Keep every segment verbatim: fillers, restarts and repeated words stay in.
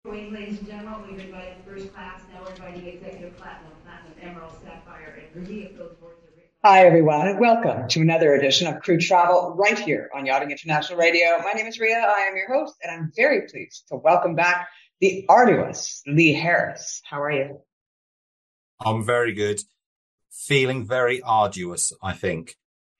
Ladies and gentlemen, we've invited first class, now we're inviting executive platinum, platinum, emerald, sapphire, and ruby. If those words are written. Hi, everyone, and welcome to another edition of Crew Travel right here on Yachting International Radio. My name is Ria. I am your host, and I'm very pleased to welcome back the arduous Lee Harris. How are you? I'm very good. Feeling very arduous, I think.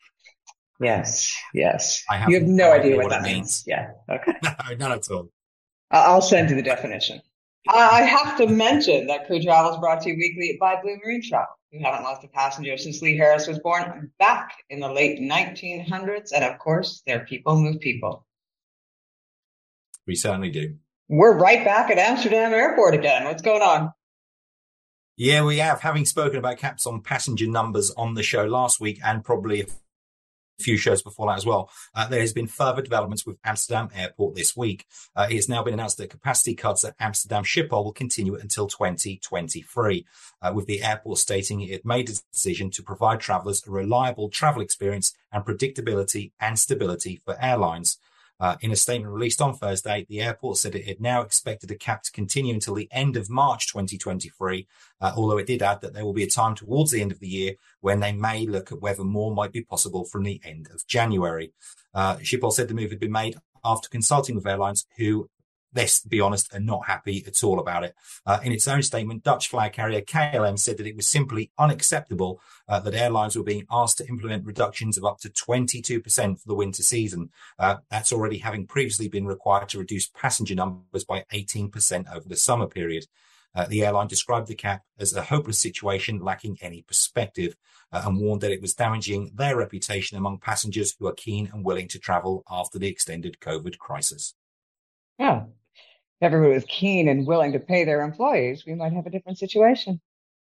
Yes, yes. I have you have no, no idea, idea what, what that means. means. Yeah, okay. No, none at all. I'll send you the definition. I have to mention that Crew Travel is brought to you weekly by Blue Marine Travel. We haven't lost a passenger since Lee Harris was born back in the late nineteen hundreds. And of course, their people move people. We certainly do. We're right back at Amsterdam Airport again. What's going on? Yeah, we have. Having spoken about caps on passenger numbers on the show last week and probably a few shows before that as well, uh, there has been further developments with Amsterdam Airport this week. Uh, it has now been announced that capacity cuts at Amsterdam Schiphol will continue until twenty twenty-three, uh, with the airport stating it had made a decision to provide travellers a reliable travel experience and predictability and stability for airlines. Uh, in a statement released on Thursday, the airport said it had now expected a cap to continue until the end of March twenty twenty-three, uh, although it did add that there will be a time towards the end of the year when they may look at whether more might be possible from the end of January. Uh, Schiphol said the move had been made after consulting with airlines who, let's be honest, are not happy at all about it. Uh, in its own statement, Dutch flag carrier K L M said that it was simply unacceptable uh, that airlines were being asked to implement reductions of up to twenty-two percent for the winter season. Uh, that's already having previously been required to reduce passenger numbers by eighteen percent over the summer period. Uh, the airline described the cap as a hopeless situation lacking any perspective uh, and warned that it was damaging their reputation among passengers who are keen and willing to travel after the extended COVID crisis. Yeah. If everyone was keen and willing to pay their employees, we might have a different situation.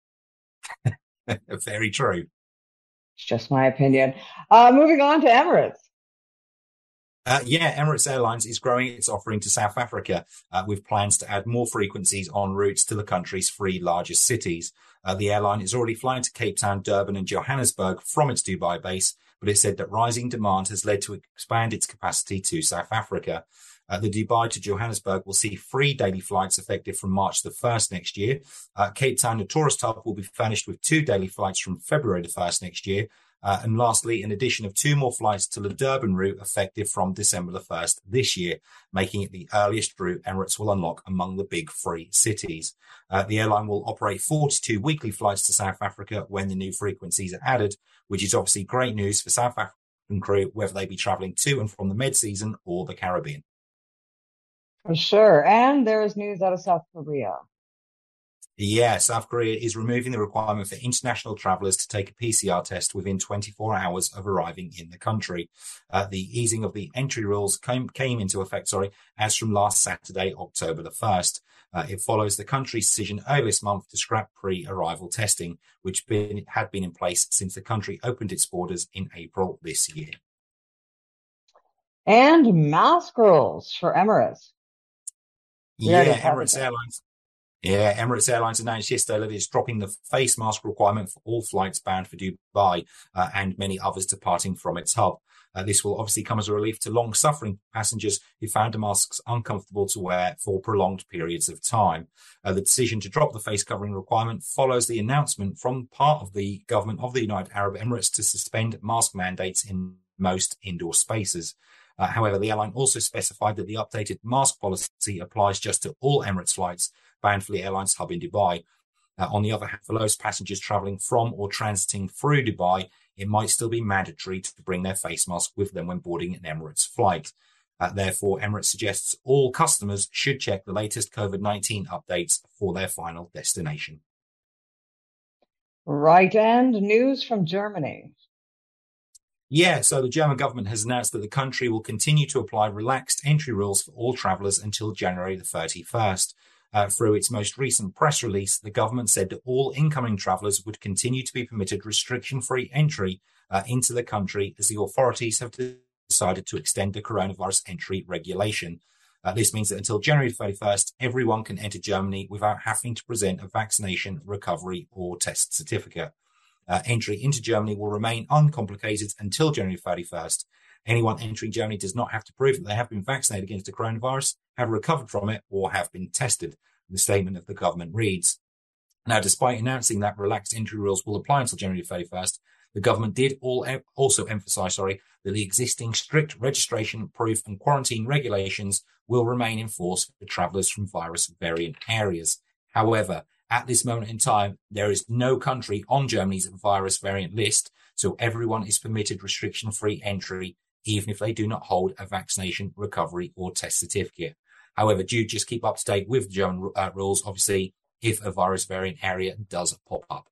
Very true. It's just my opinion. Uh, moving on to Emirates. Uh, yeah, Emirates Airlines is growing its offering to South Africa uh, with plans to add more frequencies on routes to the country's three largest cities. Uh, the airline is already flying to Cape Town, Durban and Johannesburg from its Dubai base, but it said that rising demand has led to expand its capacity to South Africa. Uh, the Dubai to Johannesburg will see three daily flights effective from March the first next year. Uh, Cape Town, the tourist hub, will be furnished with two daily flights from February the first next year. Uh, and lastly, an addition of two more flights to the Durban route effective from December the first this year, making it the earliest route Emirates will unlock among the big three cities. Uh, the airline will operate forty-two weekly flights to South Africa when the new frequencies are added, which is obviously great news for South African crew, whether they be travelling to and from the mid-season or the Caribbean. For sure. And there is news out of South Korea. Yeah, South Korea is removing the requirement for international travellers to take a P C R test within twenty-four hours of arriving in the country. Uh, the easing of the entry rules came, came into effect, sorry, as from last Saturday, October the first. Uh, it follows the country's decision earlier this month to scrap pre-arrival testing, which been, had been in place since the country opened its borders in April this year. And mask rules for Emirates. Yeah, yeah Emirates Airlines. Yeah, Emirates Airlines announced yesterday that it's dropping the face mask requirement for all flights bound for Dubai uh, and many others departing from its hub. Uh, this will obviously come as a relief to long-suffering passengers who found the masks uncomfortable to wear for prolonged periods of time. Uh, the decision to drop the face covering requirement follows the announcement from part of the government of the United Arab Emirates to suspend mask mandates in most indoor spaces. Uh, however, the airline also specified that the updated mask policy applies just to all Emirates flights bound for the airline's hub in Dubai. Uh, on the other hand, for those passengers travelling from or transiting through Dubai, it might still be mandatory to bring their face mask with them when boarding an Emirates flight. Uh, therefore, Emirates suggests all customers should check the latest COVID nineteen updates for their final destination. Right, and news from Germany. Yeah, so the German government has announced that the country will continue to apply relaxed entry rules for all travellers until January the thirty-first. Uh, through its most recent press release, the government said that all incoming travellers would continue to be permitted restriction-free entry uh, into the country as the authorities have decided to extend the coronavirus entry regulation. Uh, this means that until January thirty-first, everyone can enter Germany without having to present a vaccination, recovery or test certificate. Uh, entry into Germany will remain uncomplicated until January thirty-first. Anyone entering Germany does not have to prove that they have been vaccinated against the coronavirus, have recovered from it, or have been tested. The statement of the government reads. Now, despite announcing that relaxed entry rules will apply until January thirty-first, the government did all, also emphasise, sorry, that the existing strict registration, proof and quarantine regulations will remain in force for travellers from virus variant areas. However, at this moment in time, there is no country on Germany's virus variant list, so everyone is permitted restriction-free entry, even if they do not hold a vaccination, recovery or test certificate. However, do just keep up to date with German uh, rules, obviously, if a virus variant area does pop up.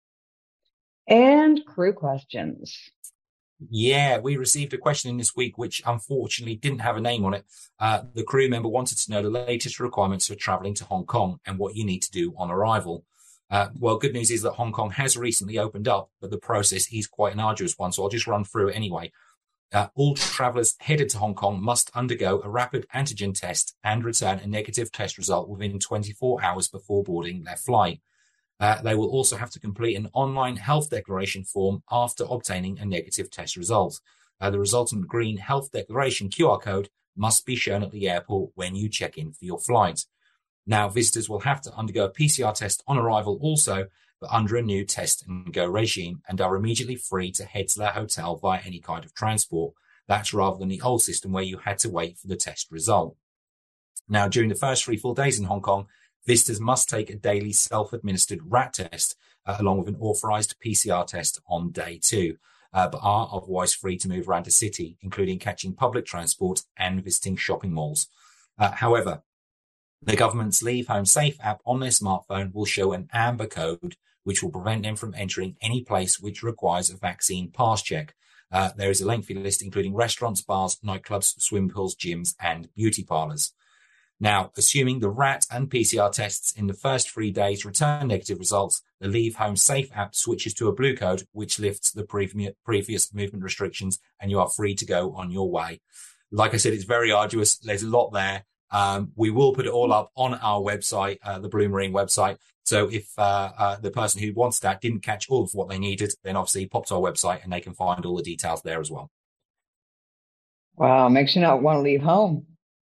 And crew questions. Yeah, we received a question in this week, which unfortunately didn't have a name on it. Uh, the crew member wanted to know the latest requirements for traveling to Hong Kong and what you need to do on arrival. Uh, well, good news is that Hong Kong has recently opened up, but the process is quite an arduous one. So I'll just run through it anyway. Uh, all travellers headed to Hong Kong must undergo a rapid antigen test and return a negative test result within twenty-four hours before boarding their flight. Uh, they will also have to complete an online health declaration form after obtaining a negative test result. Uh, the resultant green health declaration Q R code must be shown at the airport when you check in for your flight. Now, visitors will have to undergo a P C R test on arrival also, but under a new test and go regime, and are immediately free to head to their hotel via any kind of transport. That's rather than the old system where you had to wait for the test result. Now, during the first three full days in Hong Kong, visitors must take a daily self-administered rat test, uh, along with an authorized P C R test on day two, uh, but are otherwise free to move around the city, including catching public transport and visiting shopping malls. Uh, however, the government's Leave Home Safe app on their smartphone will show an amber code, which will prevent them from entering any place which requires a vaccine pass check. Uh, there is a lengthy list, including restaurants, bars, nightclubs, swimming pools, gyms, and beauty parlours. Now, assuming the rat and P C R tests in the first three days return negative results, the Leave Home Safe app switches to a blue code, which lifts the pre- previous movement restrictions, and you are free to go on your way. Like I said, it's very arduous. There's a lot there. Um, we will put it all up on our website, uh, the Blue Marine website. So if uh, uh, the person who wants that didn't catch all of what they needed, then obviously pop to our website and they can find all the details there as well. Wow, makes you not want to leave home.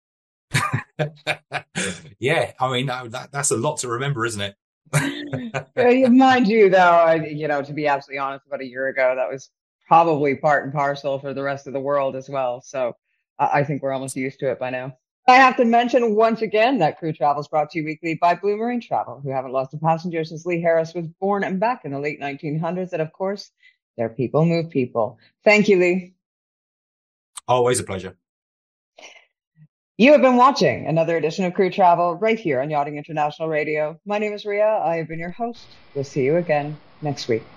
Yeah, I mean, that, that's a lot to remember, isn't it? Mind you, though, I, you know, to be absolutely honest, about a year ago, that was probably part and parcel for the rest of the world as well. So I, I think we're almost used to it by now. I have to mention once again that Crew Travel is brought to you weekly by Blue Marine Travel, who haven't lost a passenger since Lee Harris was born and back in the late nineteen hundreds. And of course, their people move people. Thank you, Lee. Always a pleasure. You have been watching another edition of Crew Travel right here on Yachting International Radio. My name is Ria. I have been your host. We'll see you again next week.